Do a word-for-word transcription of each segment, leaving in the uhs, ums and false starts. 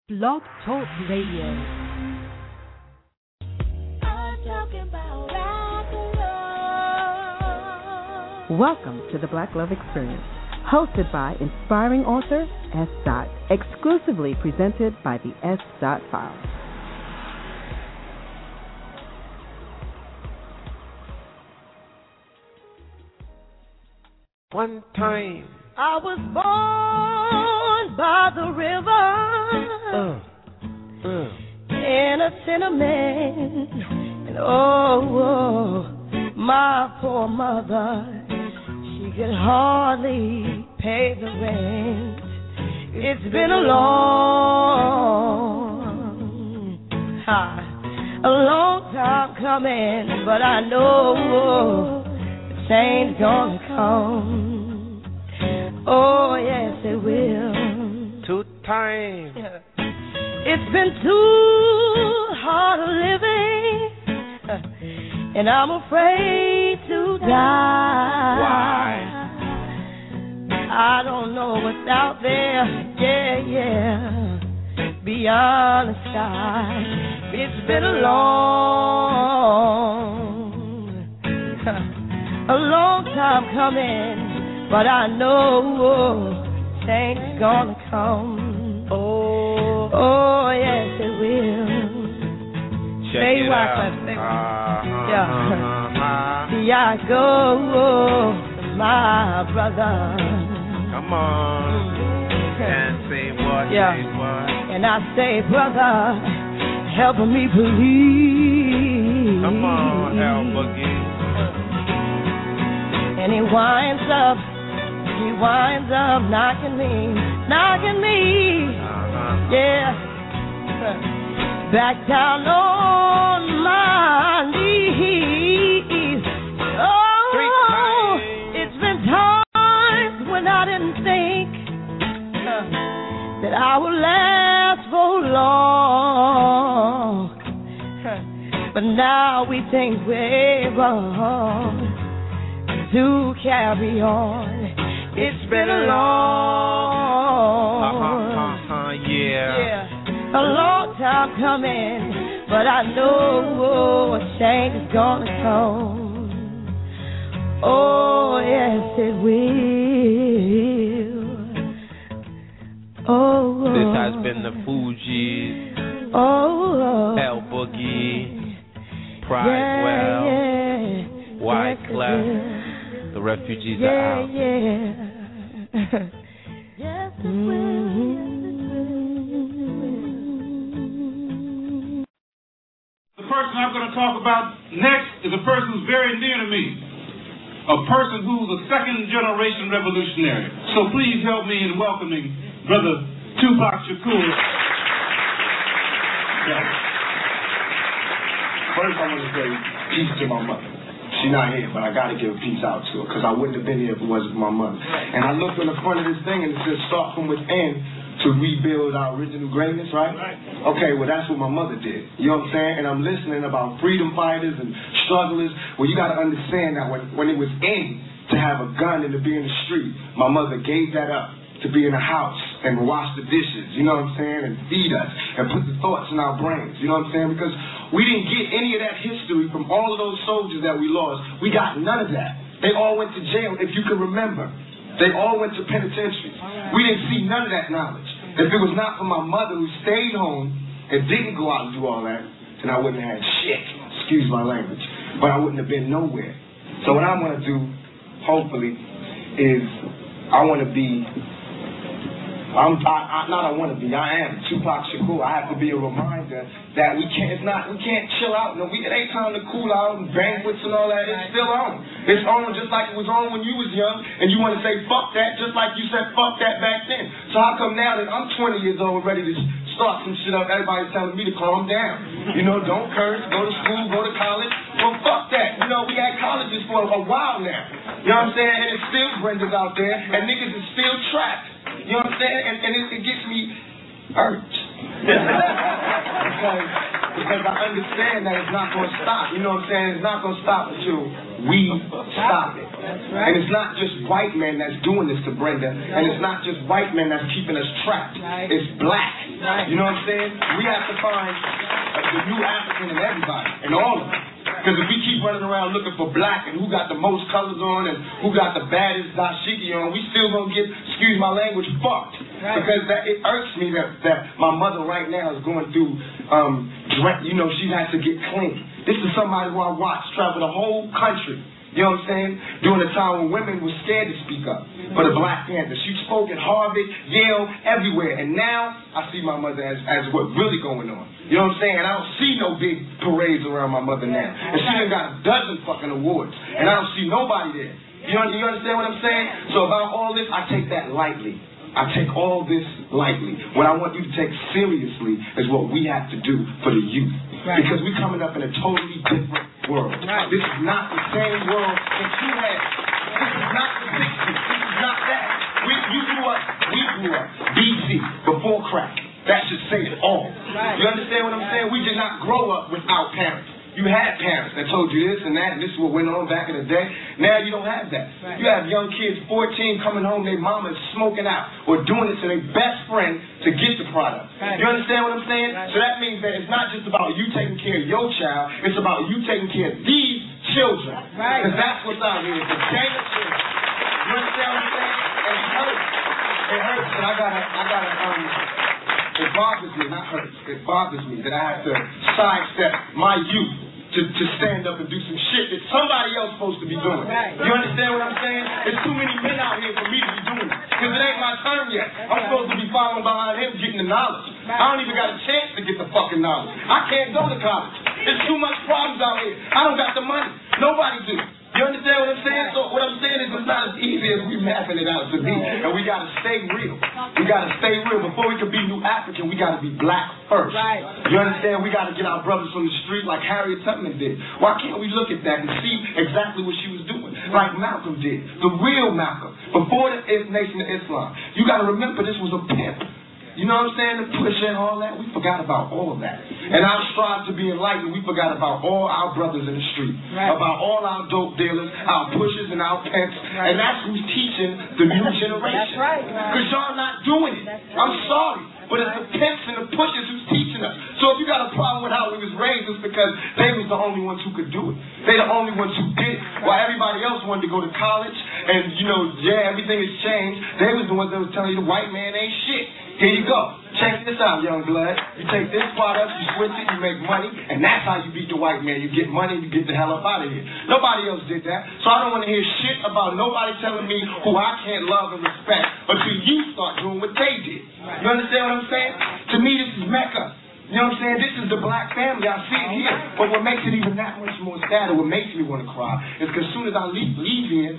Blog Talk Radio. Welcome to the Black Love Experience, hosted by inspiring author S. Dot, exclusively presented by the S. Dot Files. One time I was born by the river, uh, uh. in a tenement, and oh, oh, my poor mother, she could hardly pay the rent. It's been a long, ha, a long time coming, but I know the change gonna come. Oh, yes, it will. Two times. It's been too hard living, and I'm afraid to die. Why? I don't know what's out there, yeah, yeah, beyond the sky. It's been a long, a long time coming. But I know change is gonna come. Oh, oh yes, it will. Check Say it what, out. baby. Uh-huh, Yeah. uh-huh. See, I go, my brother. Come on. And say what, Yeah. say what. And I say, brother, help me believe. Come on, El Boogie. And he winds up. He winds up knocking me, knocking me, Uh-huh. yeah, back down on my knees. Oh, it's been times when I didn't think uh, that I would last for long, but now we think we're wrong to carry on. It's been a long, uh-huh, uh-huh, yeah. yeah, a long time coming, but I know a change is gonna come. Oh, yes, it will. Oh, this has been the Fugees, oh, El Boogie, Pride yeah, Well, yeah, White yes, Clef. The refugees yeah, are out. Yeah, yes, it will. The person I'm going to talk about next is a person who's very near to me. A person who's a second generation revolutionary. So please help me in welcoming Brother Tupac Shakur. Yeah. First I want to say peace to my mother. She's not here, but I got to give a peace out to her because I wouldn't have been here if it wasn't for my mother. And I looked on the front of this thing and it says start from within to rebuild our original greatness, right? Right. Okay, well, that's what my mother did. You know what I'm saying? And I'm listening about freedom fighters and strugglers. Well, you got to understand that when, when it was in to have a gun and to be in the street, my mother gave that up to be in the house and wash the dishes, you know what I'm saying, and feed us and put the thoughts in our brains, you know what I'm saying? Because we didn't get any of that history from all of those soldiers that we lost. We got none of that. They all went to jail, if you can remember. They all went to penitentiaries. We didn't see none of that knowledge. If it was not for my mother who stayed home and didn't go out and do all that, then I wouldn't have had shit, excuse my language, but I wouldn't have been nowhere. So what I want to do, hopefully, is I want to be I'm I, I, not I want to be. I am Tupac Shakur. I have to be a reminder that we can't. It's not. We can't chill out. No, we, it ain't time to cool out and banquets and all that. It's still on. It's on just like it was on when you was young, and you want to say fuck that, just like you said fuck that back then. So how come now that I'm twenty years old, ready to start some shit up, everybody's telling me to calm down? You know, don't curse, go to school, go to college. Well, fuck that. You know, we had colleges for a while now. You know what I'm saying? And it's still Brenda's out there, and niggas is still trapped. You know what I'm saying? And, and it, it gets me hurt. because, because I understand that it's not going to stop. You know what I'm saying? It's not going to stop until we stop it. And it's not just white men that's doing this to Brenda. And it's not just white men that's keeping us trapped. It's black You know what I'm saying? We have to find uh, the new African in everybody, in all of them. Because if we keep running around looking for black and who got the most colors on and who got the baddest dashiki on, we still gonna get, excuse my language, fucked. Right. Because that it irks me that, that my mother right now is going through, um, you know, she has to get clean. This is somebody who I watched travel the whole country. You know what I'm saying? During the time when women were scared to speak up for the Black Panther. She spoke at Harvard, Yale, everywhere. And now I see my mother as, as what's really going on. You know what I'm saying? And I don't see no big parades around my mother now. And she done got a dozen fucking awards. And I don't see nobody there. You, know, you understand what I'm saying? So about all this, I take that lightly. I take all this lightly. What I want you to take seriously is what we have to do for the youth. Right. Because we're coming up in a totally different world. Right. This is not the same world that you had. This is not the sixties. This is not that. We, you grew up, we grew up, B C, before crack. That should say it all. Right. You understand what I'm saying? We did not grow up without parents. You had parents that told you this and that, and this is what went on back in the day. Now you don't have that. Right. You have young kids, fourteen, coming home, their mama is smoking out or doing it to their best friend to get the product. Right. You understand what I'm saying? Right. So that means that it's not just about you taking care of your child, it's about you taking care of these children. Right. Because that's what's out here. It's a gang of children. You understand what I'm saying? And it hurts. It hurts that I gotta, I gotta, um, it bothers me, not hurts, it bothers me that I have to sidestep my youth To, to stand up and do some shit that somebody else is supposed to be doing. You understand what I'm saying? There's too many men out here for me to be doing it. Because it ain't my turn yet. I'm supposed to be following behind him getting the knowledge. I don't even got a chance to get the fucking knowledge. I can't go to college. There's too much problems out here. I don't got the money. Nobody do. You understand what I'm saying? So what I'm saying is it's not as easy as we mapping it out to be. And we got to stay real. We got to stay real. Before we can be New African, we got to be black first. Right. You understand? We got to get our brothers from the street like Harriet Tubman did. Why can't we look at that and see exactly what she was doing? Like Malcolm did. The real Malcolm. Before the Nation of Islam. You got to remember this was a pimp. You know what I'm saying? The push and all that. We forgot about all of that. And our strive to be enlightened, we forgot about all our brothers in the street. Right. About all our dope dealers, our pushers and our pimps. Right. And that's who's teaching the new generation. That's right. Because y'all not doing it. Right. I'm sorry. But it's the pimps and the pushers who's teaching us. So if you got a problem with how we was raised, it's because they was the only ones who could do it. They the only ones who did it. While everybody else wanted to go to college and, you know, yeah, everything has changed. They was the ones that was telling you the white man ain't shit. Here you go. Check this out, young blood. You take this product, you switch it, you make money, and that's how you beat the white man. You get money, you get the hell up out of here. Nobody else did that. So I don't want to hear shit about nobody telling me who I can't love and respect until you start doing what they did. You understand what I'm saying? To me, this is Mecca. You know what I'm saying? This is the black family. I see it here. But what makes it even that much more sad, what makes me want to cry, is because as soon as I leave, leave here,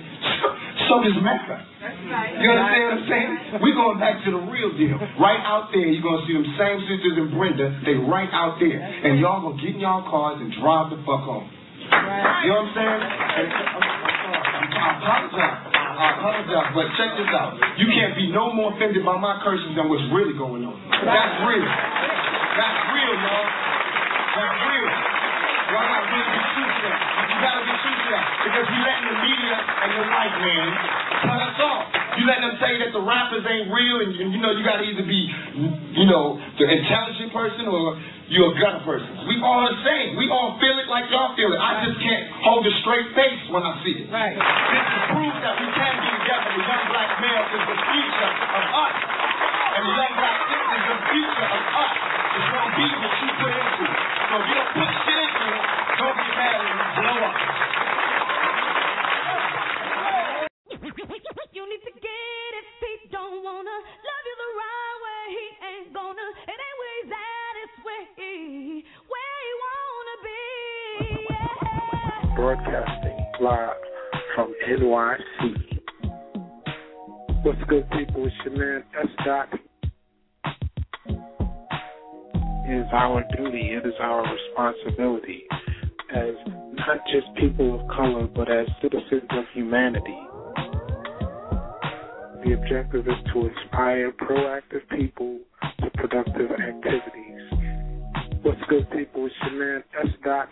so does Mecca. You understand what I'm saying? We're going back to the real deal. Right out there, you're going to see them same sisters and Brenda. They right out there. And y'all going to get in y'all cars and drive the fuck home. You know what I'm saying? And, I apologize. I apologize. But check this out. You can't be no more offended by my curses than what's really going on. That's real. That's real, y'all. That's real. Y'all gotta really be true to that. You gotta be true to that. Because you letting the media and the white man tell us off. You letting them say that the rappers ain't real and, and you know, you gotta either be, you know, the intelligent person or you're a gutter person. We all the same. We all feel it like y'all feel it. I just can't hold a straight face when I see it. Right. This is proof that we can be together. The young black male is the future of us. And the young black sister is the future of us. It's gonna be what you put into it. So if you don't put shit into it, don't get mad and blow up. You need to get it. He don't wanna love you the right way. He ain't gonna. It ain't where he's at. It's where he, where he wanna be. Yeah. Broadcasting live from N Y C. What's good, people? It's your man S. Dot. It is our duty, it is our responsibility as not just people of color, but as citizens of humanity. The objective is to inspire proactive people to productive activities. What's good, people? It's your man S. Dot.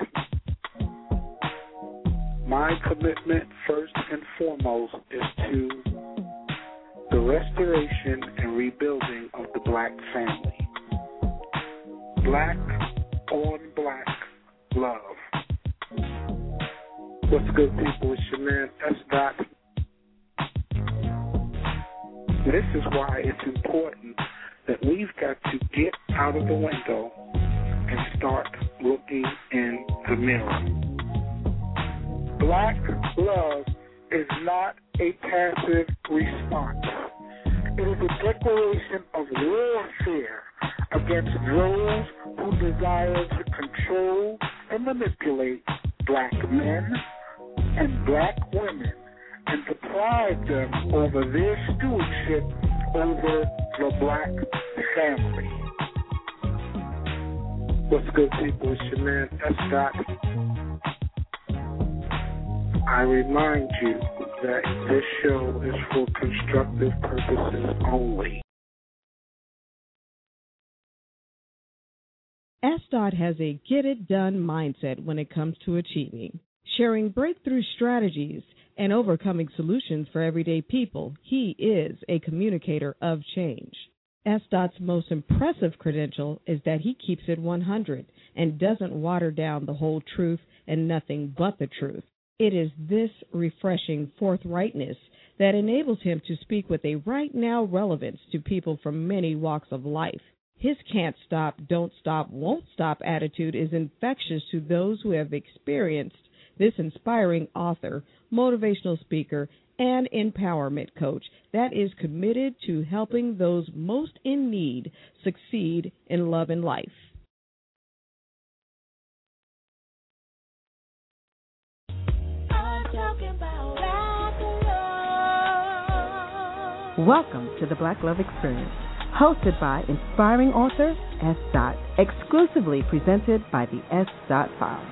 My commitment, first and foremost, is to the restoration and rebuilding of the black family. black on black love. What's good, people? It's your man S. Dot. This is why it's important that we've got to get out of the window and start looking in the mirror. Black love is not a passive response. It is a declaration of warfare against those who desire to control and manipulate black men and black women and deprive them over their stewardship over the black family. What's good, people? It's your man, S. Dot. I remind you that this show is for constructive purposes only. S. Dot has a get-it-done mindset when it comes to achieving. Sharing breakthrough strategies and overcoming solutions for everyday people, he is a communicator of change. S. Dot's most impressive credential is that he keeps it one hundred and doesn't water down the whole truth and nothing but the truth. It is this refreshing forthrightness that enables him to speak with a right-now relevance to people from many walks of life. His can't stop, don't stop, won't stop attitude is infectious to those who have experienced this inspiring author, motivational speaker, and empowerment coach that is committed to helping those most in need succeed in love and life. Welcome to the Black Love Experience, hosted by inspiring author S. Dot, exclusively presented by the S. Dot Files.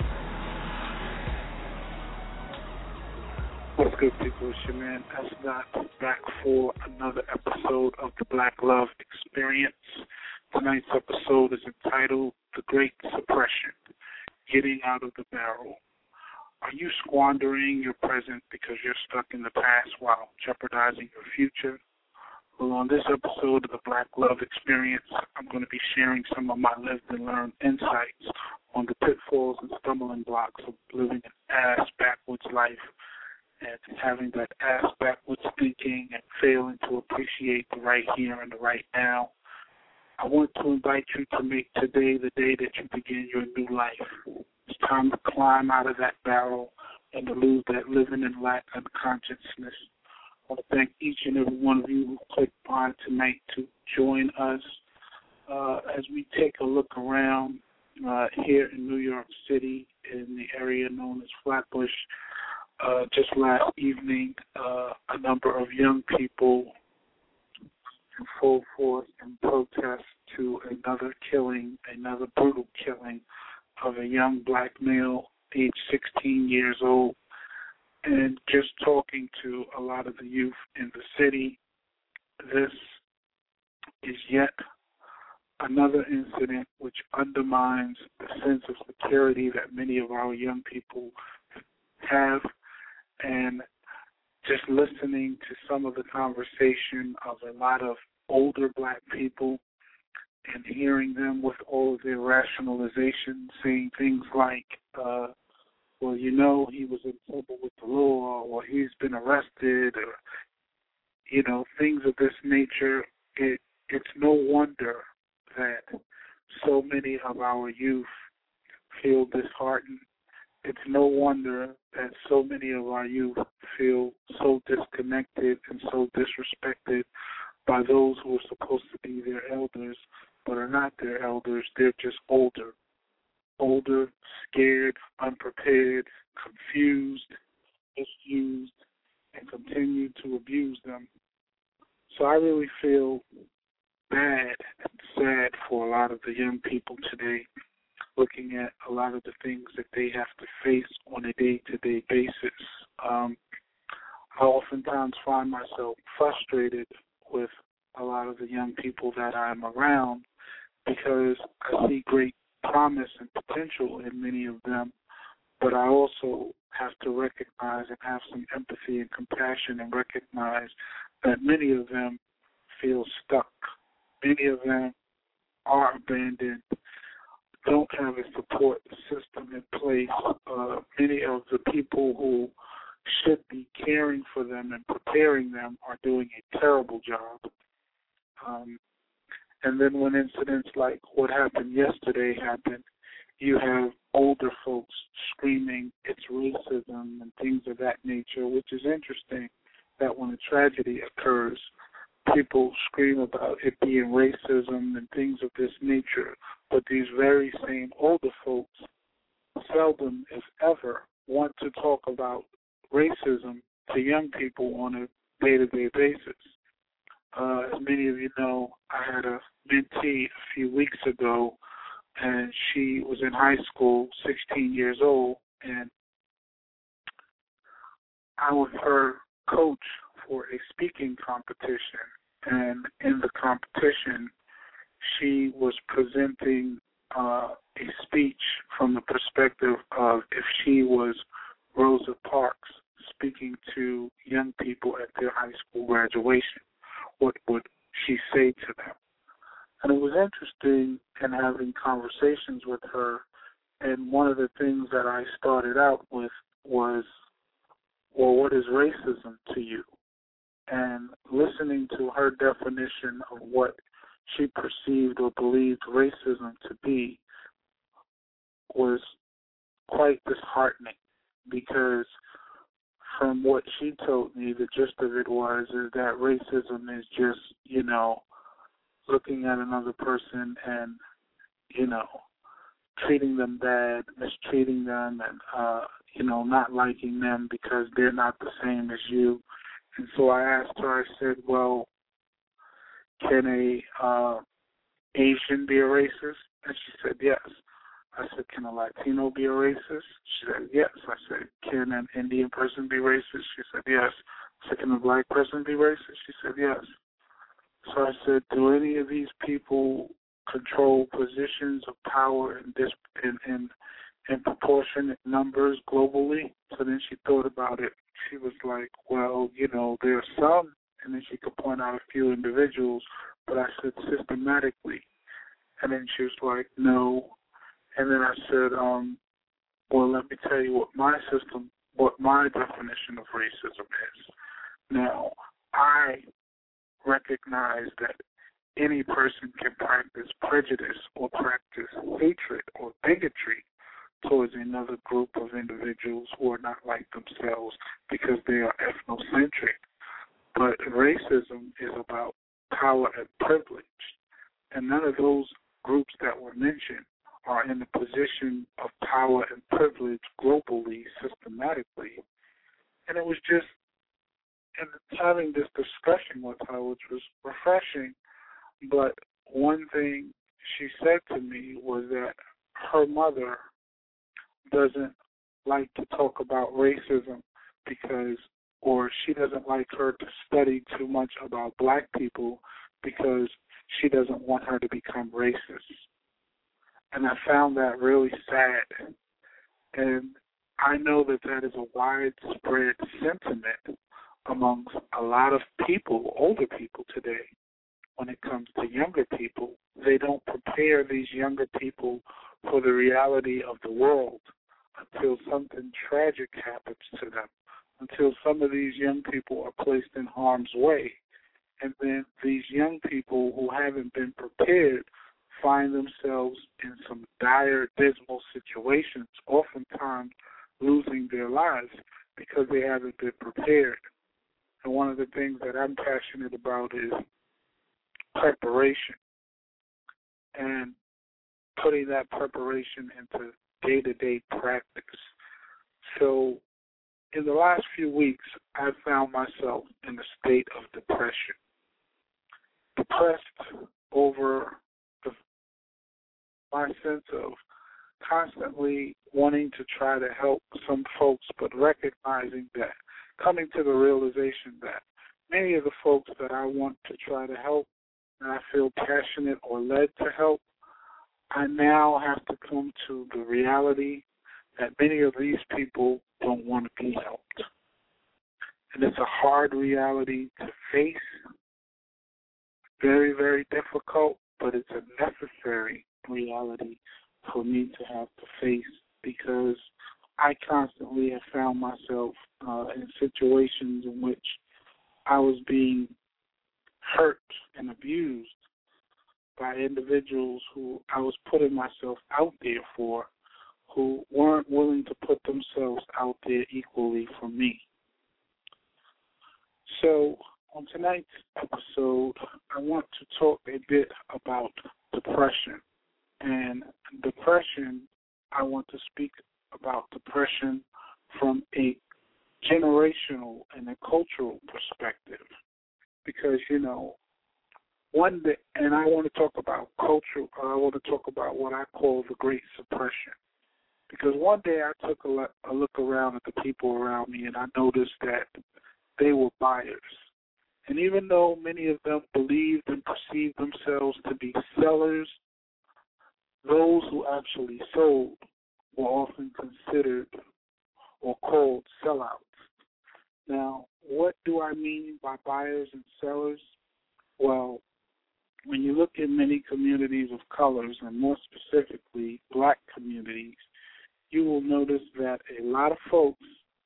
What's good, people? It's your man S. Dot back for another episode of the Black Love Experience. Tonight's episode is entitled The Great Suppression, Getting Out of the Barrel. Are you squandering your present because you're stuck in the past while jeopardizing your future? Well, on this episode of the Black Love Experience, I'm going to be sharing some of my lived and learned insights on the pitfalls and stumbling blocks of living an ass-backwards life and having that ass-backwards thinking and failing to appreciate the right here and the right now. I want to invite you to make today the day that you begin your new life. It's time to climb out of that barrel and to lose that living in lack unconsciousness. I want to thank each and every one of you who clicked on tonight to join us uh, as we take a look around uh, here in New York City in the area known as Flatbush. Uh, just last evening, uh, a number of young people in full force in protest to another killing, another brutal killing of a young black male, aged sixteen years old. And just talking to a lot of the youth in the city, this is yet another incident which undermines the sense of security that many of our young people have. And just listening to some of the conversation of a lot of older black people and hearing them with all of their rationalization, saying things like, uh, well, you know, he was in trouble with the law, or he's been arrested, or, you know, things of this nature. It, it's no wonder that so many of our youth feel disheartened. It's no wonder that so many of our youth feel so disconnected and so disrespected by those who are supposed to be their elders, but are not their elders. They're just older. Older, scared, unprepared, confused, misused, and continue to abuse them. So I really feel bad and sad for a lot of the young people today, looking at a lot of the things that they have to face on a day-to-day basis. Um, I oftentimes find myself frustrated with a lot of the young people that I'm around because I see great promise and potential in many of them, but I also have to recognize and have some empathy and compassion and recognize that many of them feel stuck. Many of them are abandoned. a support system in place. Uh, many of the people who should be caring for them and preparing them are doing a terrible job. Um, and then when incidents like what happened yesterday happen, you have older folks screaming it's racism and things of that nature, which is interesting that when a tragedy occurs, people scream about it being racism and things of this nature, but these very same older folks seldom, if ever, want to talk about racism to young people on a day-to-day basis. Uh, as many of you know, I had a mentee a few weeks ago, and she was in high school, sixteen years old, and I was her coach for a speaking competition. And in the competition, she was presenting uh, a speech from the perspective of if she was Rosa Parks speaking to young people at their high school graduation, what would she say to them? And it was interesting in having conversations with her, and one of the things that I started out with was, well, what is racism to you? And listening to her definition of what she perceived or believed racism to be was quite disheartening, because from what she told me, the gist of it was is that racism is just, you know, looking at another person and, you know, treating them bad, mistreating them, and, uh, you know, not liking them because they're not the same as you. And so I asked her, I said, well, can a uh, Asian be a racist? And she said, yes. I said, can a Latino be a racist? She said, yes. I said, can an Indian person be racist? She said, yes. I said, can a black person be racist? She said, yes. So I said, do any of these people control positions of power in, this, in, in, in proportionate numbers globally? So then she thought about it. She was like, well, you know, there are some, and then she could point out a few individuals, but I said systematically. And then she was like, no. And then I said, um, well, let me tell you what my system, what my definition of racism is. Now, I recognize that any person can practice prejudice or practice hatred or bigotry towards another group of individuals who are not like themselves because they are ethnocentric. But racism is about power and privilege. And none of those groups that were mentioned are in a position of power and privilege globally, systematically. And it was just and having this discussion with her, which was refreshing. But one thing she said to me was that her mother doesn't like to talk about racism because, or she doesn't like her to study too much about black people because she doesn't want her to become racist. And I found that really sad. And I know that that is a widespread sentiment amongst a lot of people, older people today. When it comes to younger people, they don't prepare these younger people for the reality of the world until something tragic happens to them, until some of these young people are placed in harm's way. And then these young people who haven't been prepared find themselves in some dire, dismal situations, oftentimes losing their lives because they haven't been prepared. And one of the things that I'm passionate about is preparation and putting that preparation into day-to-day practice. So in the last few weeks, I found myself in a state of depression. Depressed over the, my sense of constantly wanting to try to help some folks, but recognizing that, coming to the realization that many of the folks that I want to try to help and I feel passionate or led to help, I now have to come to the reality that many of these people don't want to be helped. And it's a hard reality to face, very, very difficult, but it's a necessary reality for me to have to face, because I constantly have found myself uh, in situations in which I was being hurt and abused by individuals who I was putting myself out there for, who weren't willing to put themselves out there equally for me. So on tonight's episode, I want to talk a bit about depression. And depression, I want to speak about depression from a generational and a cultural perspective. Because, you know, one day, and I want to talk about culture, I want to talk about what I call the Great Suppression. Because one day I took a, look, a look around at the people around me, and I noticed that they were buyers. And even though many of them believed and perceived themselves to be sellers, those who actually sold were often considered or called sellouts. Now, what do I mean by buyers and sellers? Well, when you look at many communities of colors, and more specifically black communities, you will notice that a lot of folks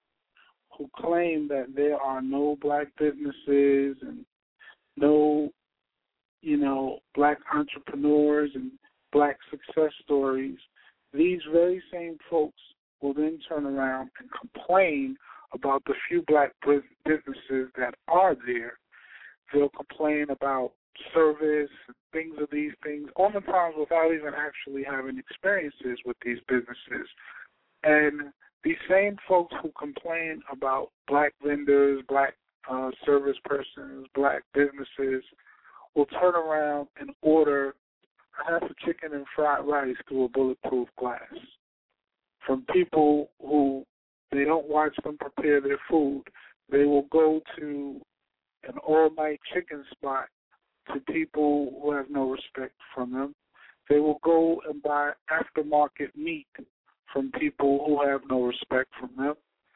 who claim that there are no black businesses and no, you know, black entrepreneurs and black success stories, these very same folks will then turn around and complain about the few black businesses that are there. They'll complain about service and things of these things, oftentimes without even actually having experiences with these businesses. And these same folks who complain about black vendors, black uh, service persons, black businesses will turn around and order half a chicken and fried rice through a bulletproof glass from people who they don't watch them prepare their food. They will go to an all-night chicken spot to people who have no respect from them. They will go and buy aftermarket meat from people who have no respect from them.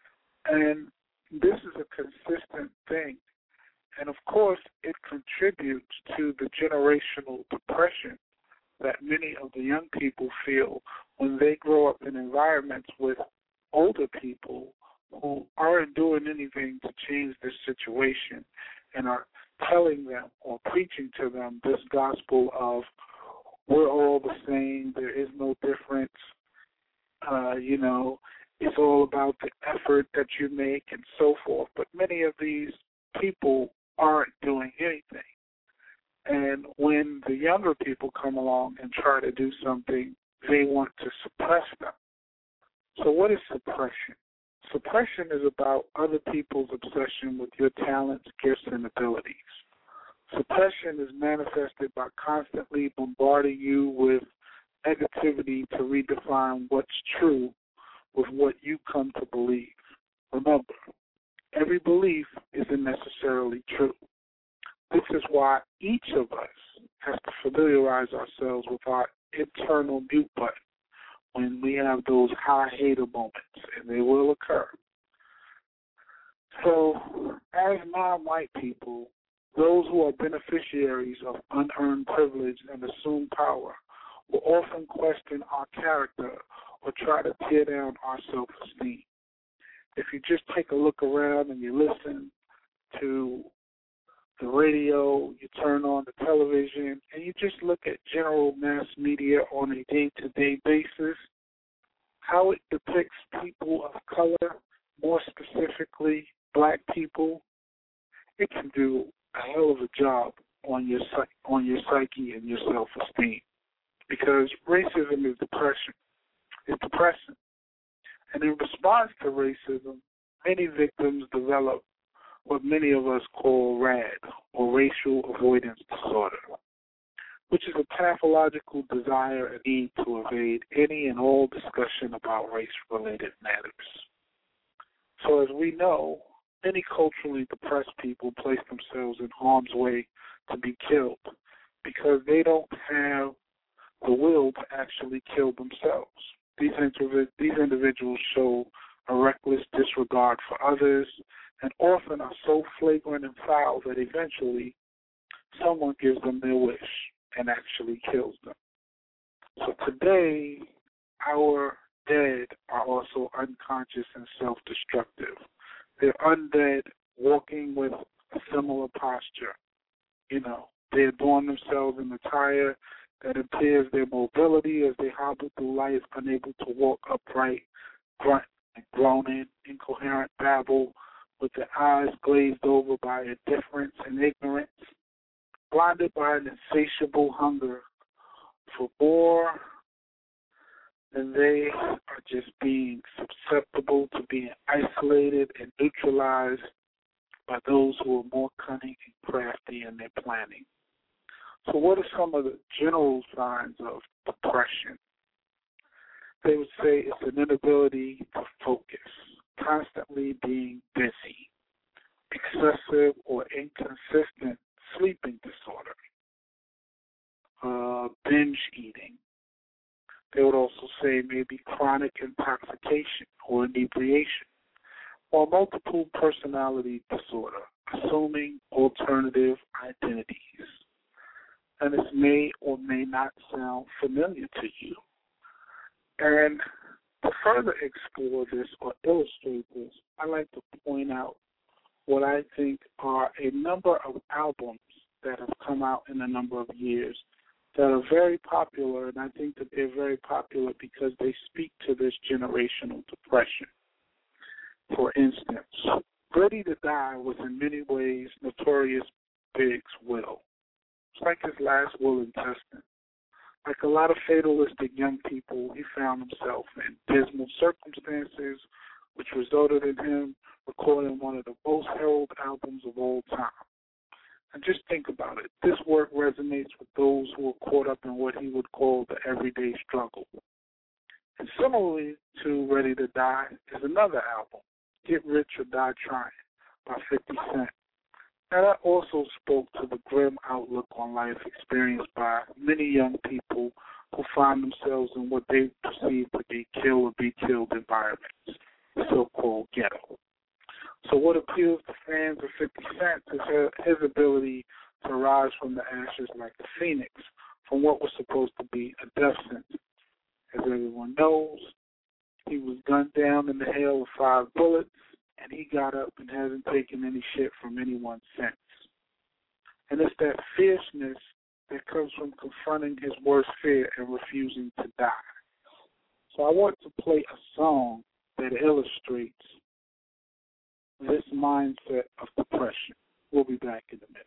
And this is a consistent thing. And, of course, it contributes to the generational depression that many of the young people feel when they grow up in environments with older people who aren't doing anything to change this situation and are telling them or preaching to them this gospel of we're all the same, there is no difference, uh, you know, it's all about the effort that you make and so forth. But many of these people aren't doing anything. And when the younger people come along and try to do something, they want to suppress them. So what is suppression? Suppression is about other people's obsession with your talents, gifts, and abilities. Suppression is manifested by constantly bombarding you with negativity to redefine what's true with what you come to believe. Remember, every belief isn't necessarily true. This is why each of us has to familiarize ourselves with our internal mute button when we have those high hater moments, and they will occur. So, as non-white people, those who are beneficiaries of unearned privilege and assumed power will often question our character or try to tear down our self-esteem. If you just take a look around and you listen to the radio, you turn on the television, and you just look at general mass media on a day-to-day basis, how it depicts people of color, more specifically black people, it can do a hell of a job on your on your psyche and your self-esteem. Because racism is depression. It's depressing. And in response to racism, many victims develop what many of us call RAD, or racial avoidance disorder, which is a pathological desire and need to evade any and all discussion about race-related matters. So as we know, many culturally depressed people place themselves in harm's way to be killed because they don't have the will to actually kill themselves. These, indiv- these individuals show a reckless disregard for others and often are so flagrant and foul that eventually someone gives them their wish and actually kills them. So today, our dead are also unconscious and self-destructive. They're undead, walking with a similar posture. You know, they adorn themselves in attire that impairs their mobility as they hobble through life, unable to walk upright, grunt and groaning, incoherent babble, with their eyes glazed over by indifference and ignorance, blinded by an insatiable hunger for more than they are just being susceptible to being isolated and neutralized by those who are more cunning and crafty in their planning. So what are some of the general signs of depression? They would say it's an inability to focus, constantly being busy, excessive or inconsistent sleeping disorder, uh, binge eating. They would also say maybe chronic intoxication or inebriation, or multiple personality disorder, assuming alternative identities. And this may or may not sound familiar to you. And to further explore this or illustrate this, I like to point out what I think are a number of albums that have come out in a number of years that are very popular, and I think that they're very popular because they speak to this generational depression. For instance, Ready to Die was in many ways Notorious Big's will. It's like his last will and testament. Like a lot of fatalistic young people, he found himself in dismal circumstances, which resulted in him recording one of the most heralded albums of all time. And just think about it. This work resonates with those who are caught up in what he would call the everyday struggle. And similarly to Ready to Die is another album, Get Rich or Die Trying, by fifty Cent. Now that also spoke to the grim outlook on life experienced by many young people who find themselves in what they perceive to be kill or be killed environments, the so-called ghetto. So what appeals to fans of fifty Cent is his ability to rise from the ashes like the phoenix from what was supposed to be a death sentence. As everyone knows, he was gunned down in the hail of five bullets, and he got up and hasn't taken any shit from anyone since. And it's that fierceness that comes from confronting his worst fear and refusing to die. So I want to play a song that illustrates this mindset of depression. We'll be back in a minute.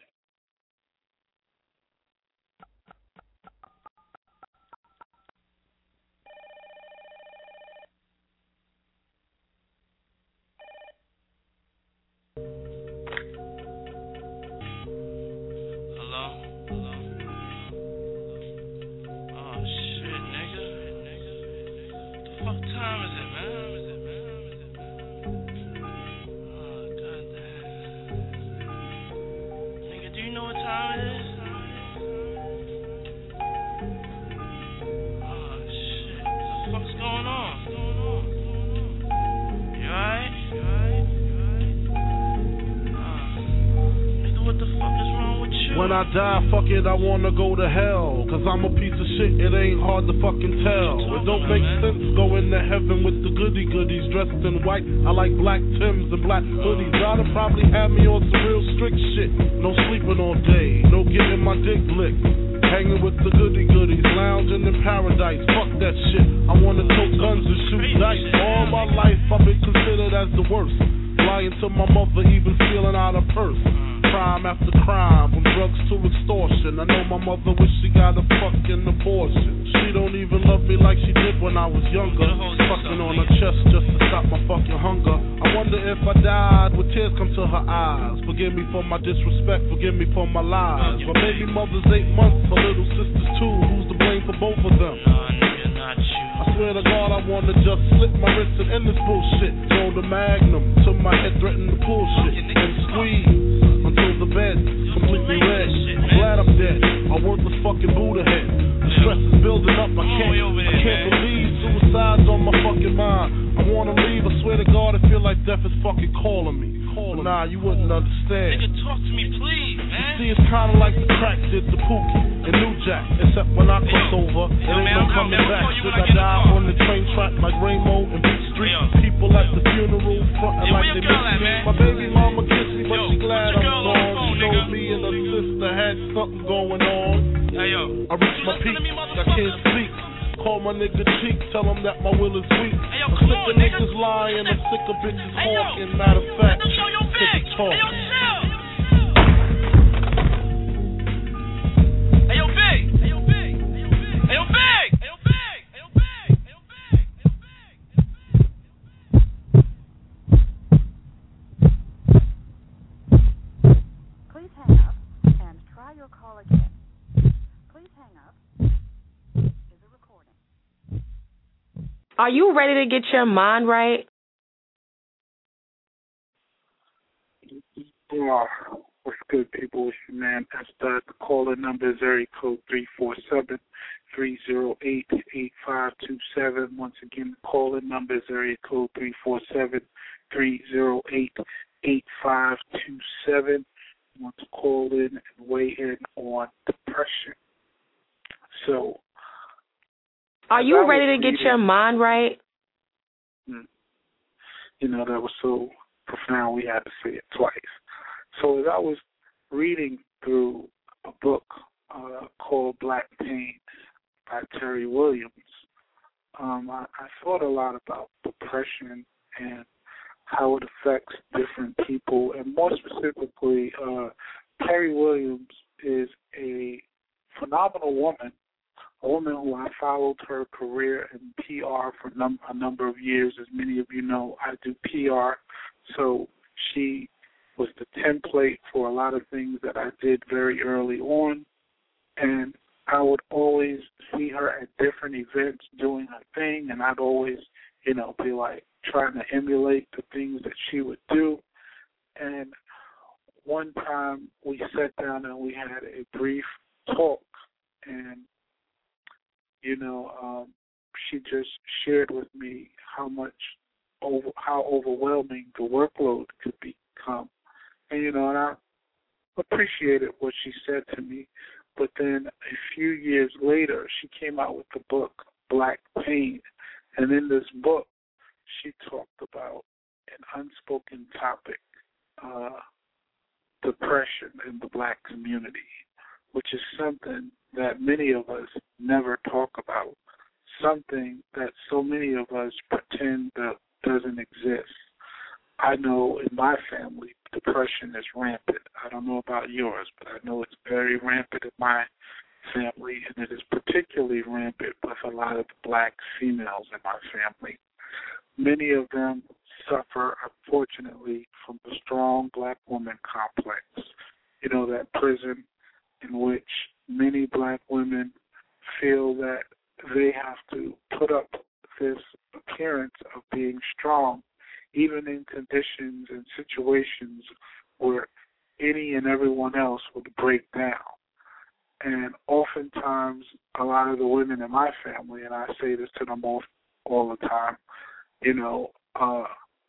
When I die, fuck it, I wanna go to hell. Cause I'm a piece of shit, it ain't hard to fucking tell. It don't make sense going to heaven with the goody goodies dressed in white. I like black Timbs and black hoodies. Y'all would probably have me on some real strict shit. No sleeping all day, no getting my dick licked. Hanging with the goody goodies, lounging in paradise. Fuck that shit, I wanna tote guns and shoot dice. All my life I've been considered as the worst. Lying to my mother, even stealing out her purse. Crime after crime, from drugs to extortion. I know my mother wish she got a fucking abortion. She don't even love me like she did when I was younger. Fucking on her chest just to stop my fucking hunger. I wonder if I died, would tears come to her eyes? Forgive me for my disrespect, forgive me for my lies. My baby mother's eight months, my little sister's two. Who's to blame for both of them? I swear to God, I wanna just slip my wrist and end this bullshit. Throw the magnum to my head, threaten the bullshit, and squeeze until the bed's completely red. I'm glad I'm dead. I work this fucking Buddha head. The stress is building up. I can't, I can't believe suicide's on my fucking mind. I wanna leave. I swear to God, I feel like death is fucking calling me. But nah, you wouldn't understand. Nigga, talk to me, please, man. See, it's kinda like the crack did to Pookie and New Jack. Except when I cross over, it ain't no coming back. Should I die on the train back like Rainbow and Beat Street. People at the funeral frontin' like they miss me. My baby mama kissed me, but she glad I'm gone. She told me and her sister had something going on. I reached my peak, I can't speak. Call my nigga cheek, tell him that my will is weak. I'm sick of niggas lying, I'm sick of bitches talking. Matter of fact, sick of talking. Hey yo, Big! Hey yo, Big! Hey yo, Big! Hey yo, Big! Hey yo, Big! Hey yo, Big! Hey yo, Big! Please hang up and try your call again. Please hang up. Is a recording. Are you ready to get your mind right? Yeah. What's good, people? It's your man, S. Dot. The calling number is area code three four seven, three zero eight, eight five two seven. Once again, the calling number is area code three four seven, three zero eight, eight five two seven. You want to call in and weigh in on depression. So, are you ready to reading, get your mind right? You know, that was so profound we had to say it twice. So as I was reading through a book uh, called Black Pain by Terry Williams, um, I, I thought a lot about depression and how it affects different people. And more specifically, uh, Terry Williams is a phenomenal woman, a woman who I followed her career in P R for num- a number of years. As many of you know, I do P R, so she was the template for a lot of things that I did very early on, and I would always see her at different events doing her thing, and I'd always, you know, be like trying to emulate the things that she would do. And one time we sat down and we had a brief talk, and, you know, um, she just shared with me how much, over, how overwhelming the workload could become. And, you know, and I appreciated what she said to me. But then a few years later, she came out with the book, Black Pain. And in this book, she talked about an unspoken topic, uh, depression in the black community, which is something that many of us never talk about, something that so many of us pretend that doesn't exist. I know in my family, depression is rampant. I don't know about yours, but I know it's very rampant in my family, and it is particularly rampant with a lot of black females in my family. Many of them suffer, unfortunately, from the strong black woman complex. You know, that prison in which many black women feel that they have to put up this appearance of being strong, even in conditions and situations where any and everyone else would break down. And oftentimes, a lot of the women in my family, and I say this to them all, all the time, you know, uh,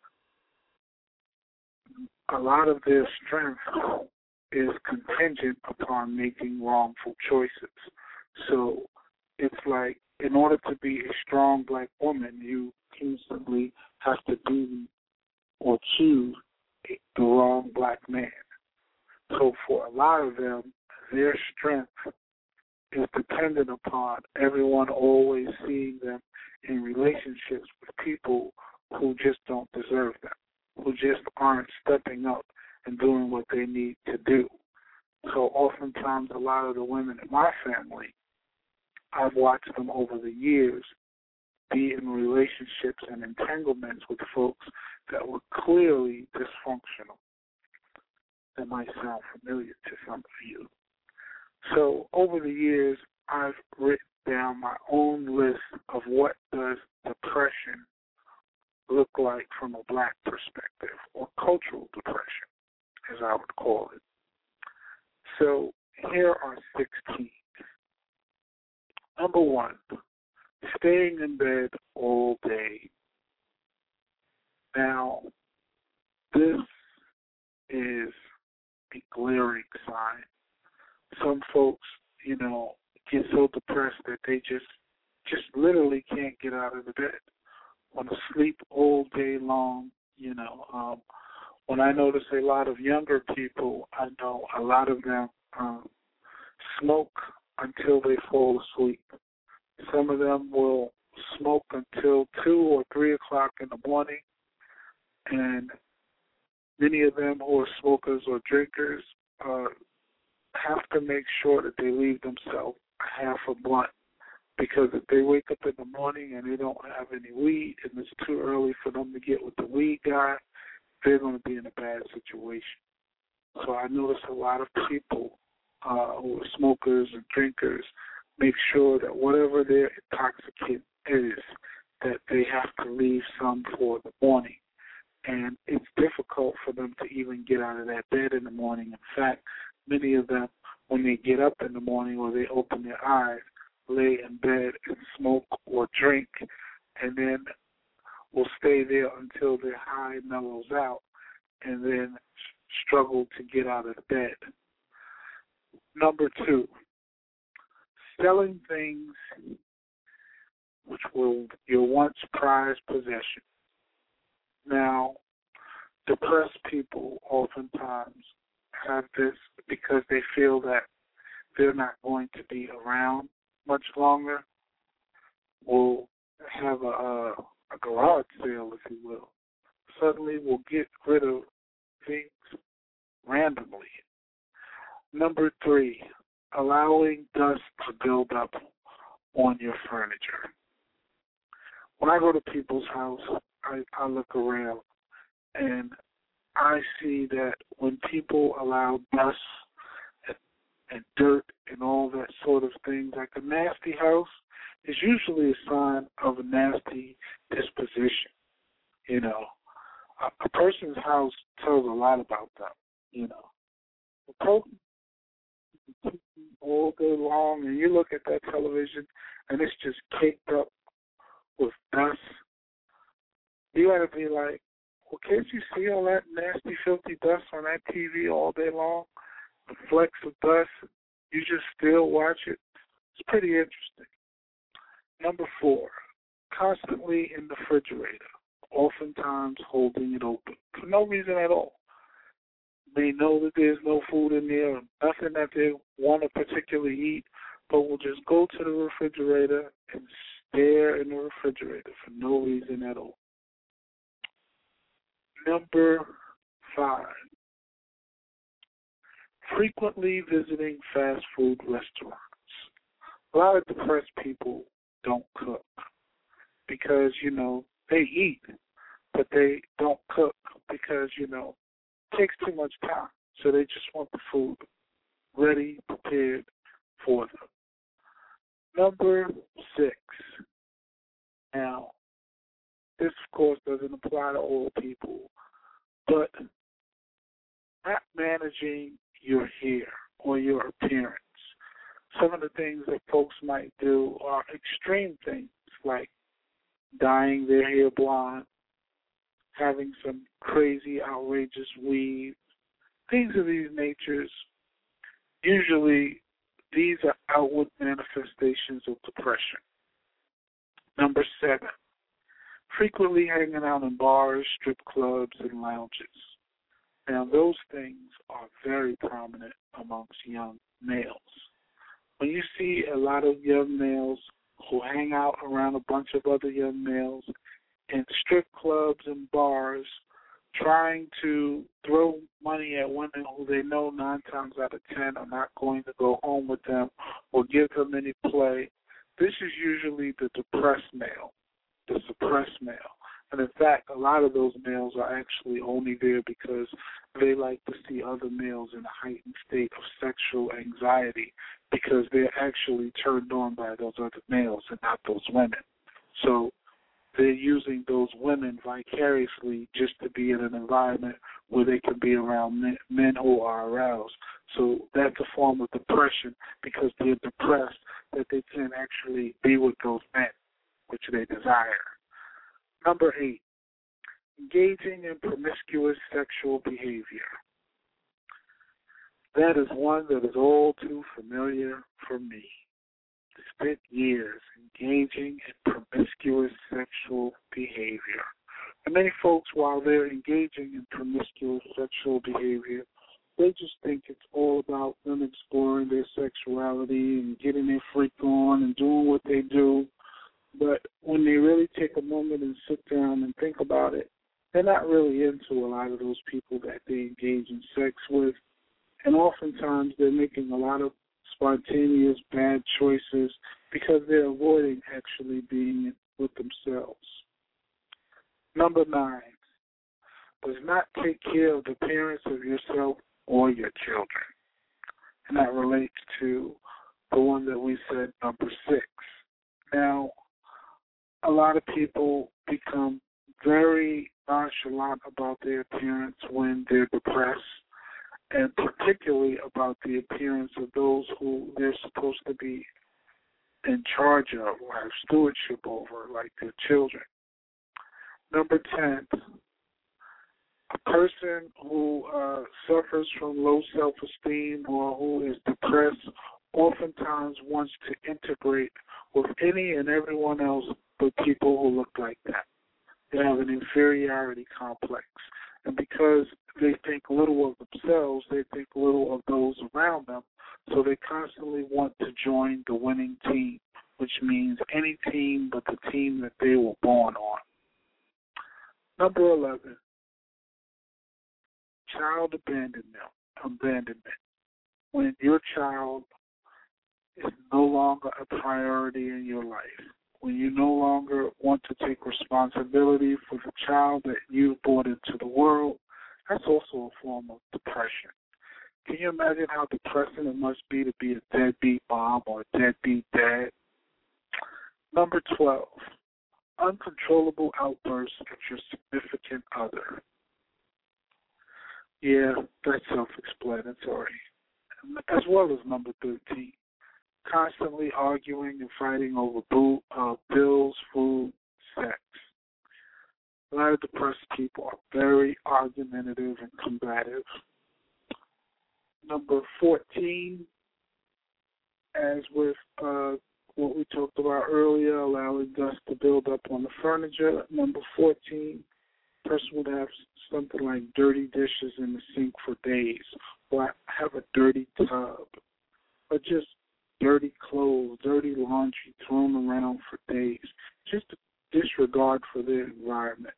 a lot of their strength is contingent upon making wrongful choices. So it's like, in order to be a strong black woman, you constantly have to be or choose the wrong black man. So for a lot of them, their strength is dependent upon everyone always seeing them in relationships with people who just don't deserve them, who just aren't stepping up and doing what they need to do. So oftentimes a lot of the women in my family, I've watched them over the years be in relationships and entanglements with folks that were clearly dysfunctional. That might sound familiar to some of you. So over the years, I've written down my own list of what does depression look like from a black perspective, or cultural depression, as I would call it. So here are sixteen. Number one, staying in bed all day. Now, this is a glaring sign. Some folks, you know, get so depressed that they just just literally can't get out of the bed. want to sleep all day long. You know, um, when I notice a lot of younger people, I know a lot of them um, smoke until they fall asleep. Some of them will smoke until two or three o'clock in the morning, and many of them who are smokers or drinkers uh, have to make sure that they leave themselves a half a blunt, because if they wake up in the morning and they don't have any weed and it's too early for them to get with the weed guy, they're going to be in a bad situation. So I notice a lot of people uh, who are smokers and drinkers make sure that whatever their intoxicant is, that they have to leave some for the morning. And it's difficult for them to even get out of that bed in the morning. In fact, many of them, when they get up in the morning or they open their eyes, lay in bed and smoke or drink, and then will stay there until their high mellows out, and then struggle to get out of the bed. Number two, selling things which were your once prized possession. Now, depressed people oftentimes have this because they feel that they're not going to be around much longer. Will have a, a, a garage sale, if you will. Suddenly will get rid of things randomly. Number three, allowing dust to build up on your furniture. When I go to people's house, I, I look around and I see that when people allow dust and, and dirt and all that sort of thing, like a nasty house is usually a sign of a nasty disposition. You know, a, a person's house tells a lot about them. You know, a person all day long, and you look at that television, and it's just caked up with dust. You got to be like, well, can't you see all that nasty, filthy dust on that T V all day long? The flecks of dust, you just still watch it. It's pretty interesting. Number four, constantly in the refrigerator, oftentimes holding it open for no reason at all. They know that there's no food in there, nothing that they want to particularly eat, but will just go to the refrigerator and stare in the refrigerator for no reason at all. Number five, frequently visiting fast food restaurants. A lot of depressed people don't cook because, you know, they eat, but they don't cook because, you know, it takes too much time. So they just want the food ready, prepared for them. Number six. Now, this, of course, doesn't apply to all people, but not managing your hair or your appearance. Some of the things that folks might do are extreme things, like dyeing their hair blonde, having some crazy, outrageous weave, things of these natures. Usually, these are outward manifestations of depression. Number seven, frequently hanging out in bars, strip clubs, and lounges. Now, those things are very prominent amongst young males. When you see a lot of young males who hang out around a bunch of other young males in strip clubs and bars, trying to throw money at women who they know nine times out of ten are not going to go home with them or give them any play, this is usually the depressed male, the suppressed male. And in fact, a lot of those males are actually only there because they like to see other males in a heightened state of sexual anxiety because they're actually turned on by those other males and not those women. So they're using those women vicariously just to be in an environment where they can be around men, men who are aroused. So that's a form of depression because they're depressed that they can't actually be with those men, which they desire. Number eight, engaging in promiscuous sexual behavior. That is one that is all too familiar for me. I spent years engaging in promiscuous sexual behavior. folks, while they're engaging in promiscuous sexual behavior, they just think it's all about them exploring their sexuality and getting their freak on and doing what they do. But when they really take a moment and sit down and think about it, they're not really into a lot of those people that they engage in sex with. And oftentimes they're making a lot of spontaneous bad choices because they're avoiding actually being with themselves. Number nine, does not take care of the appearance of yourself or your children. And that relates to the one that we said, number six. Now, a lot of people become very nonchalant about their appearance when they're depressed, and particularly about the appearance of those who they're supposed to be in charge of or have stewardship over, like their children. Number ten, a person who uh, suffers from low self-esteem or who is depressed oftentimes wants to integrate with any and everyone else but people who look like that. They have an inferiority complex. And because they think little of themselves, they think little of those around them, so they constantly want to join the winning team, which means any team but the team that they were born on. Number eleven, child abandonment. abandonment. When your child is no longer a priority in your life, when you no longer want to take responsibility for the child that you brought into the world, that's also a form of depression. Can you imagine how depressing it must be to be a deadbeat mom or a deadbeat dad? Number twelve, uncontrollable outbursts of your significant other. Yeah, that's self-explanatory. As well as number thirteen, constantly arguing and fighting over boo, uh, bills, food, sex. A lot of depressed people are very argumentative and combative. Number fourteen, as with uh, what we talked about earlier, allowing dust to build up on the furniture. Number fourteen, person would have something like dirty dishes in the sink for days, or have a dirty tub, or just dirty clothes, dirty laundry thrown around for days, just a disregard for their environment.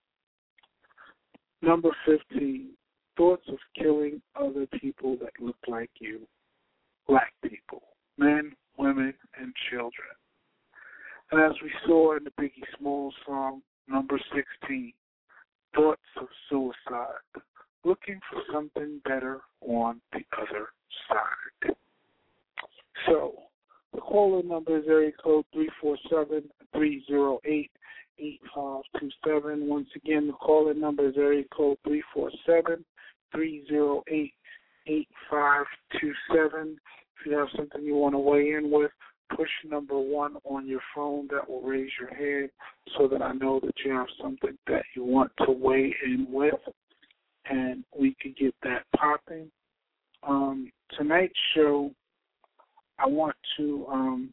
Number fifteen, thoughts of killing other people that look like you, black people, men, women, and children. And as we saw in the Biggie Smalls song, number sixteen, thoughts of suicide, looking for something better on the other side. So, the call-in number is area code three four seven, three zero eight, eight five two seven. Once again, the call-in number is area code three four seven, three zero eight, eight five two seven. If you have something you want to weigh in with, push number one on your phone. That will raise your hand so that I know that you have something that you want to weigh in with, and we can get that popping. Um, tonight's show, I want to um,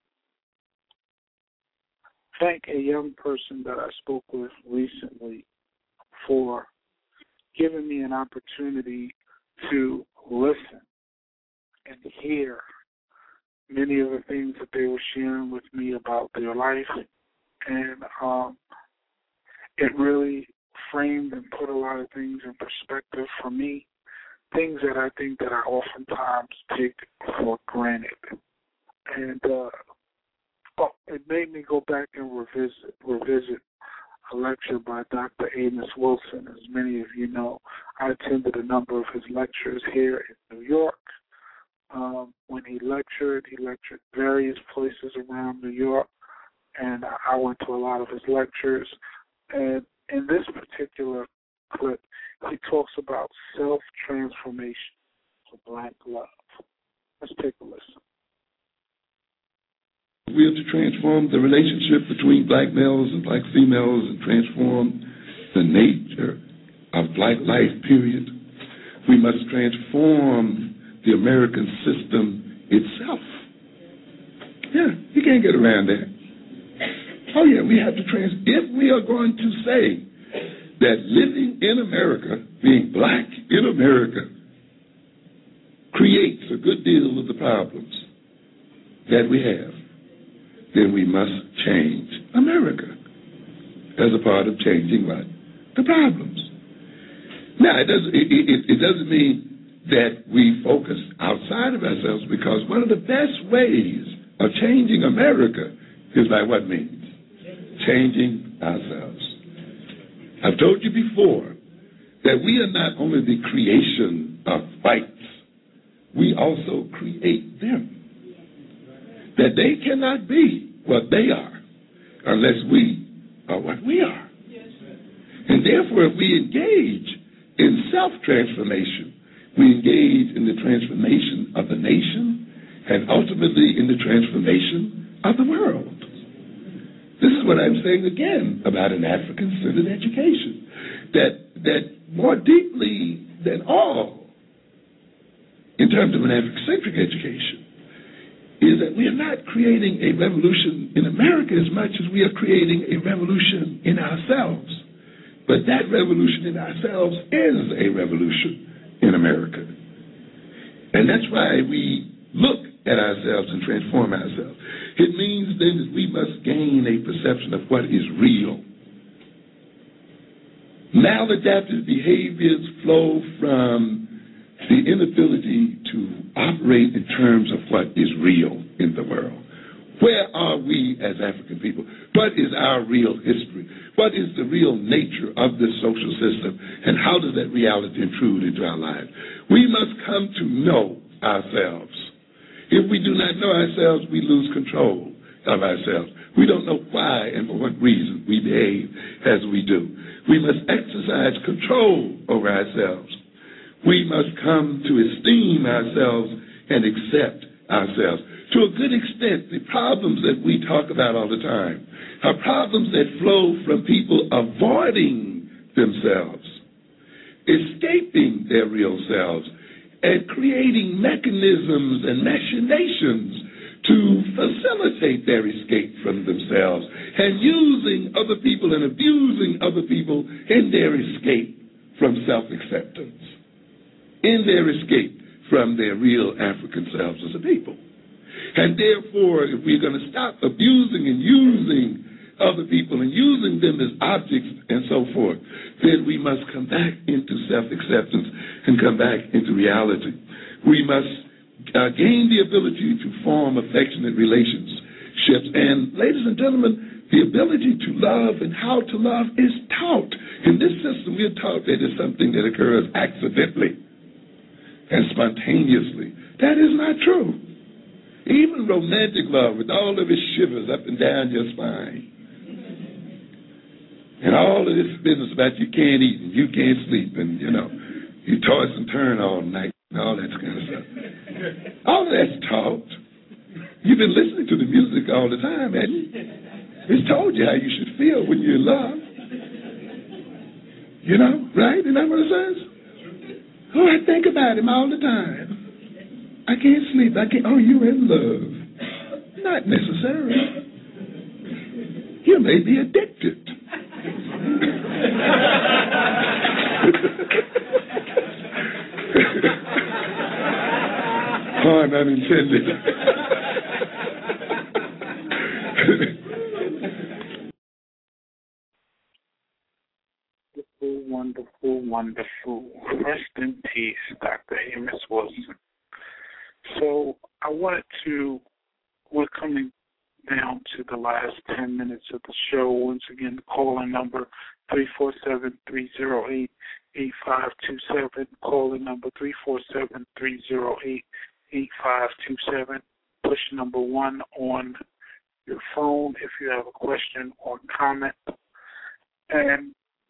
thank a young person that I spoke with recently for giving me an opportunity to listen and hear many of the things that they were sharing with me about their life. And um, it really framed and put a lot of things in perspective for me, things that I think that I oftentimes take for granted. And uh, oh, it made me go back and revisit, revisit a lecture by Doctor Amos Wilson. As many of you know, I attended a number of his lectures here in New York. Um, when he lectured, he lectured various places around New York, and I went to a lot of his lectures. And in this particular clip, he talks about self-transformation for black love. Let's take a listen. We have to transform the relationship between black males and black females and transform the nature of black life, period. We must transform the American system itself. Yeah, you can't get around that. Oh, yeah, we have to trans... If we are going to say that living in America, being black in America, creates a good deal of the problems that we have, then we must change America as a part of changing what? The problems. Now, it doesn't, it, it, it doesn't mean that we focus outside of ourselves, because one of the best ways of changing America is by what means? Changing ourselves. I've told you before that we are not only the creation of whites, we also create them. That they cannot be what they are unless we are what we are. And therefore, if we engage in self-transformation, we engage in the transformation of the nation and ultimately in the transformation of the world. This is what I'm saying again about an African-centered education. That, that more deeply than all, in terms of an African-centric education, is that we are not creating a revolution in America as much as we are creating a revolution in ourselves. But that revolution in ourselves is a revolution in America. And that's why we look at ourselves and transform ourselves. It means then that we must gain a perception of what is real. Maladaptive behaviors flow from the inability to operate in terms of what is real in the world. Where are we as African people? What is our real history? What is the real nature of this social system? And how does that reality intrude into our lives? We must come to know ourselves. If we do not know ourselves, we lose control of ourselves. We don't know why and for what reason we behave as we do. We must exercise control over ourselves. We must come to esteem ourselves and accept ourselves. To a good extent, the problems that we talk about all the time are problems that flow from people avoiding themselves, escaping their real selves, and creating mechanisms and machinations to facilitate their escape from themselves, and using other people and abusing other people in their escape from self-acceptance, in their escape from their real African selves as a people. And therefore, if we're going to stop abusing and using other people and using them as objects and so forth, then we must come back into self-acceptance and come back into reality. We must uh, gain the ability to form affectionate relationships. And ladies and gentlemen, the ability to love and how to love is taught. In this system, we are taught that it's something that occurs accidentally and spontaneously. That is not true. Even romantic love, with all of its shivers up and down your spine, and all of this business about you can't eat and you can't sleep, and, you know, you toss and turn all night, and all that kind of stuff. All of that's taught. You've been listening to the music all the time, haven't you? It's told you how you should feel when you're in love. You know, right? Isn't that what it says? Oh, I think about him all the time. I can't sleep. I can't. Oh, you're in love. Not necessarily. You may be addicted. Pun unintended. Wonderful, wonderful, wonderful. Rest in peace, Doctor Amos Wilson. So I wanted to, we're coming down to the last ten minutes of the show. Once again, the call-in number three four seven, three zero eight, eight five two seven, call-in number three four seven, three zero eight, eight five two seven. Push number one on your phone if you have a question or comment. And,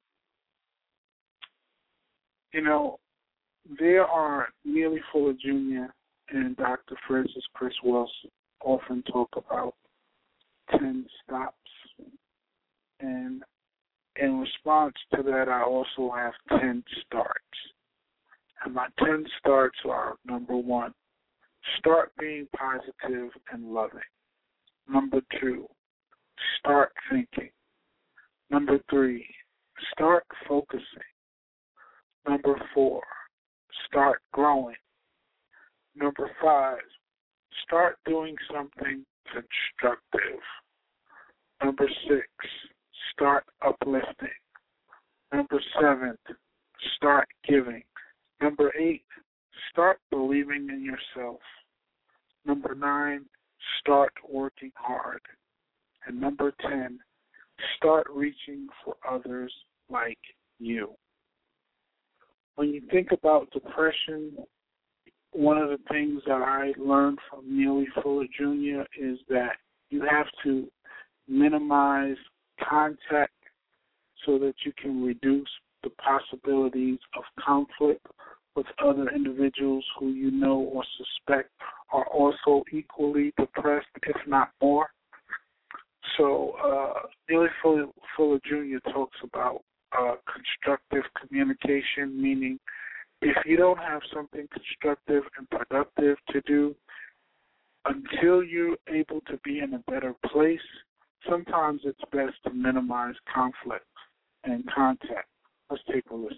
you know, there are Neely Fuller Junior and Doctor Francis Chris Wilson often talk about ten stops. And in response to that, I also have ten starts. And my ten starts are, number one, start being positive and loving. Number two, start thinking. Number three, start focusing. Number four, start growing. Number five, start doing something constructive. Number six, start uplifting. Number seven, start giving. Number eight, start believing in yourself. Number nine, start working hard. And number ten, start reaching for others like you. When you think about depression, one of the things that I learned from Neely Fuller Junior is that you have to minimize contact so that you can reduce the possibilities of conflict with other individuals who you know or suspect are also equally depressed, if not more. So uh, Neely Fuller, Fuller Junior talks about uh, constructive communication, meaning if you don't have something constructive and productive to do, until you're able to be in a better place, sometimes it's best to minimize conflict and contact. Let's take a listen.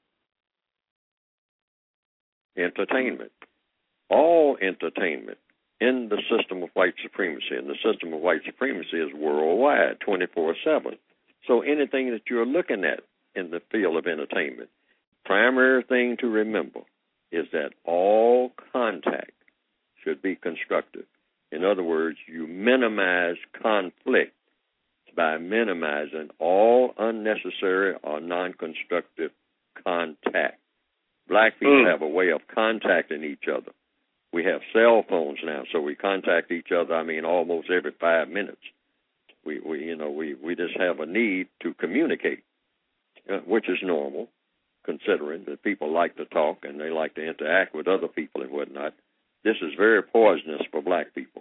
Entertainment. All entertainment in the system of white supremacy, and the system of white supremacy is worldwide, twenty-four seven. So anything that you're looking at in the field of entertainment, primary thing to remember is that all contact should be constructive. In other words, you minimize conflict by minimizing all unnecessary or non-constructive contact. Black people mm. have a way of contacting each other. We have cell phones now, so we contact each other, I mean, almost every five minutes. We, we you know, we, we just have a need to communicate, uh, which is normal, considering that people like to talk and they like to interact with other people and whatnot. This is very poisonous for black people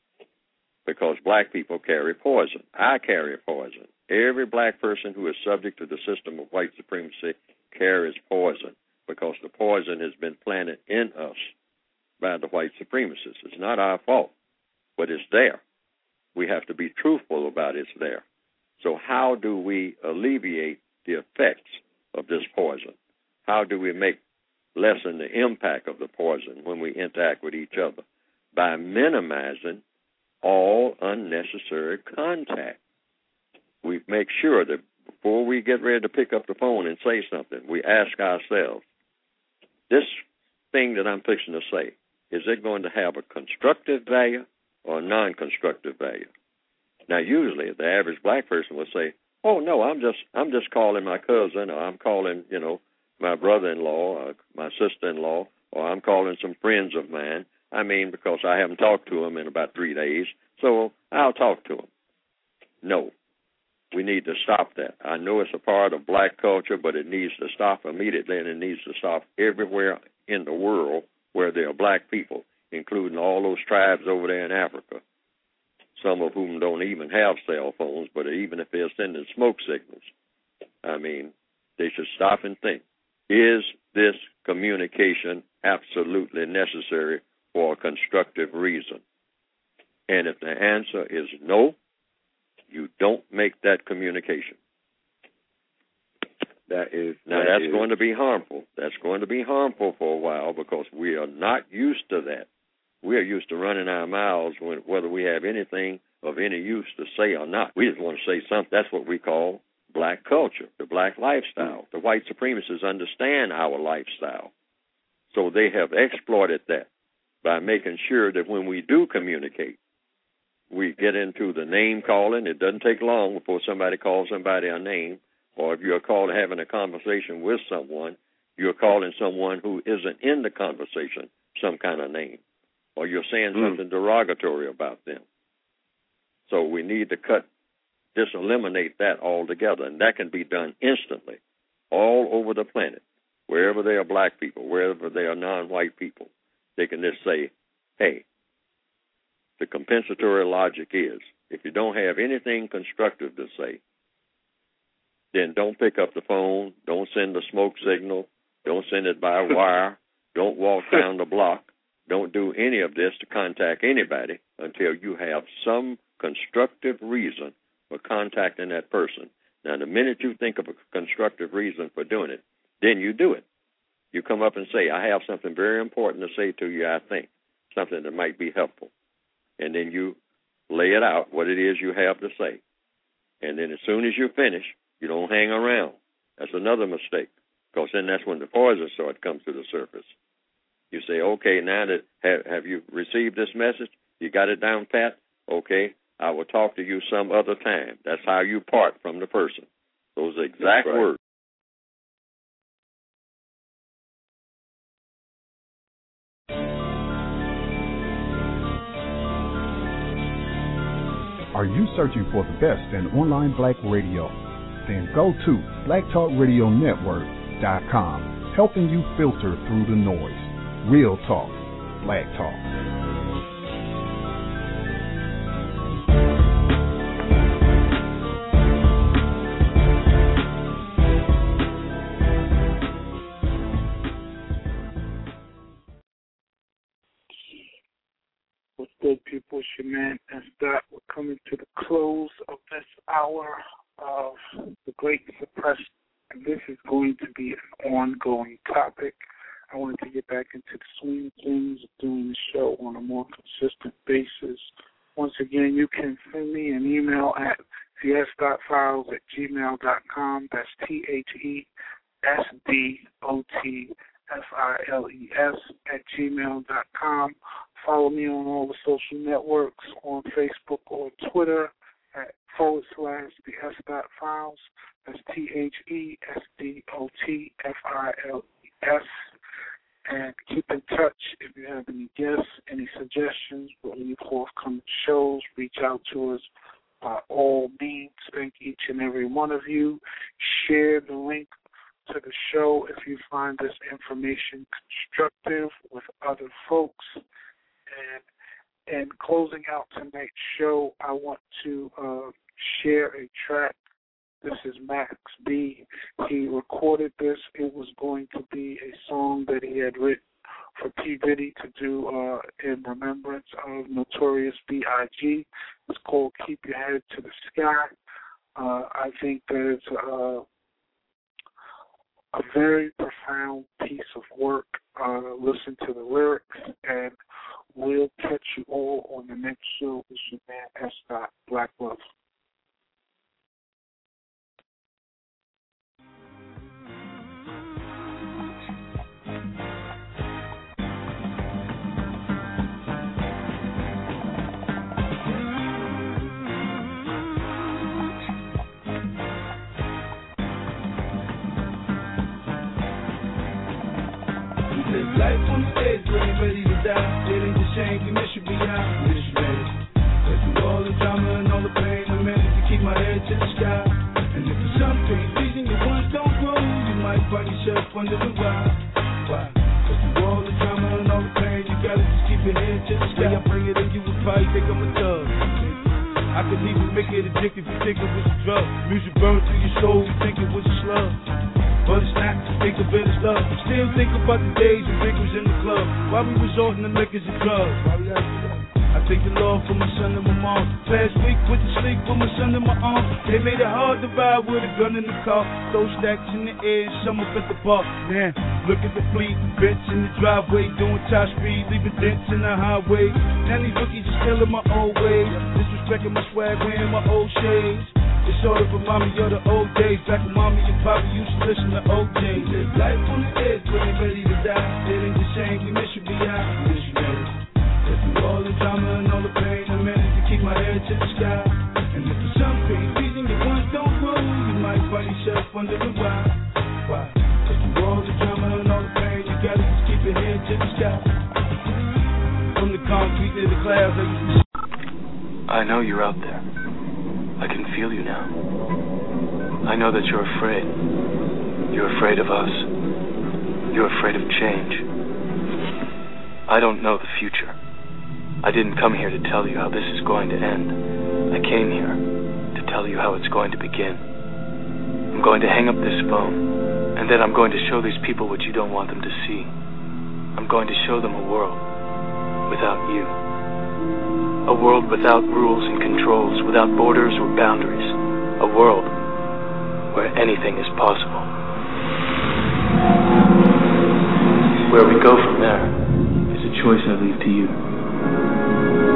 because black people carry poison. I carry poison. Every black person who is subject to the system of white supremacy carries poison because the poison has been planted in us by the white supremacists. It's not our fault, but it's there. We have to be truthful about it's there. So how do we alleviate the effects of this poison? How do we make lessen the impact of the poison when we interact with each other? By minimizing all unnecessary contact. We make sure that before we get ready to pick up the phone and say something, we ask ourselves, this thing that I'm fixing to say, is it going to have a constructive value or a non-constructive value? Now, usually the average black person will say, oh, no, I'm just I'm just calling my cousin, or I'm calling, you know, my brother-in-law, or my sister-in-law, or I'm calling some friends of mine. I mean, because I haven't talked to them in about three days, so I'll talk to them. No, we need to stop that. I know it's a part of black culture, but it needs to stop immediately, and it needs to stop everywhere in the world where there are black people, including all those tribes over there in Africa, some of whom don't even have cell phones, but even if they're sending smoke signals, I mean, they should stop and think, is this communication absolutely necessary for a constructive reason? And if the answer is no, you don't make that communication. That is now that that's is. going to be harmful. That's going to be harmful for a while because we are not used to that. We are used to running our mouths when, whether we have anything of any use to say or not. We just want to say something. That's what we call black culture, the black lifestyle. The white supremacists understand our lifestyle. So they have exploited that by making sure that when we do communicate, we get into the name calling. It doesn't take long before somebody calls somebody a name. Or if you're called having a conversation with someone, you're calling someone who isn't in the conversation some kind of name. Or you're saying mm. something derogatory about them. So we need to cut, just eliminate that altogether. And that can be done instantly all over the planet. Wherever there are black people, wherever there are non-white people, they can just say, hey, the compensatory logic is, if you don't have anything constructive to say, then don't pick up the phone, don't send a smoke signal, don't send it by wire, don't walk down the block, don't do any of this to contact anybody until you have some constructive reason for contacting that person. Now, the minute you think of a constructive reason for doing it, then you do it. You come up and say, I have something very important to say to you, I think, something that might be helpful. And then you lay it out, what it is you have to say. And then as soon as you finish, you don't hang around. That's another mistake, because then that's when the poison sort comes to the surface. You say, okay, now that have, have you received this message? You got it down pat? Okay, I will talk to you some other time. That's how you part from the person. Those are exact right. words. Are you searching for the best in online black radio? Then go to black talk radio network dot com, helping you filter through the noise. Real talk, black talk. What's good, people? It's your man, S. Dot. We're coming to the close of this hour of The Great Suppressed, and this is going to be an ongoing topic. I wanted to get back into the swing of things, doing the show on a more consistent basis. Once again, you can send me an email at the s dot files at gmail dot com. That's T H E S D O T F I L E S at gmail dot com. Follow me on all the social networks, on Facebook or Twitter at forward slash the S dot files. That's T H E S D O T F I L E S. And keep in touch if you have any guests, any suggestions for any forthcoming shows. Reach out to us by all means. Thank each and every one of you. Share the link to the show if you find this information constructive with other folks. And in closing out tonight's show, I want to uh, share a track. This is Max B. He recorded this. It was going to be a song that he had written for P. Diddy to do uh, in remembrance of Notorious B I G It's called Keep Your Head to the Sky. Uh, I think that it's a, a very profound piece of work. Uh, listen to the lyrics, and we'll catch you all on the next show. It's your man, S. Dot, Black Love. Life on the edge, we ain't ready to die. It ain't a shame, we miss you beyond. Wish you ready. Cause through all the drama and all the pain, I managed to keep my head to the sky. And if for some strange reason your ones don't grow, you might find yourself under the why. Why? Cause through all the drama and all the pain, you gotta just keep your head to the sky. I bring it and you would probably think I'm a thug. I could even make it addictive if you think it was a drug. Music burns through your soul, you think it was a slug. But it's not to think of it as love. Still think about the days when Rick was in the club. Why we resorting to liquors and drugs? I thank the Lord for my son and my mom. Last week went to sleep with my son in my arms. They made it hard to ride with a gun in the car. Throw stacks in the air and some up at the bar. Now, look at the fleet, bitch in the driveway, doing top speed, leaving dents in the highway. Now these rookies are still in my old ways. Disrespecting my swag, wearing my old shades. It's sort of remind me of the old days. Back when mommy and papa used to listen to O J. Live life on the edge, we ain't ready to die. It ain't a shame, we miss you beyond. Wish you ready. Cause through all the drama and all the pain, I managed to keep my head to the sky. And if for some strange reason your ones don't grow, you might find yourself under the why. Why? Cause through all the drama and all the pain, you gotta just keep your head to the sky. From the concrete to the clouds, I used to. I know you're out there. I can feel you now. I know that you're afraid. You're afraid of us. You're afraid of change. I don't know the future. I didn't come here to tell you how this is going to end. I came here to tell you how it's going to begin. I'm going to hang up this phone, and then I'm going to show these people what you don't want them to see. I'm going to show them a world without you. A world without rules and controls, without borders or boundaries. A world anything is possible. Where we go from there is a choice I leave to you.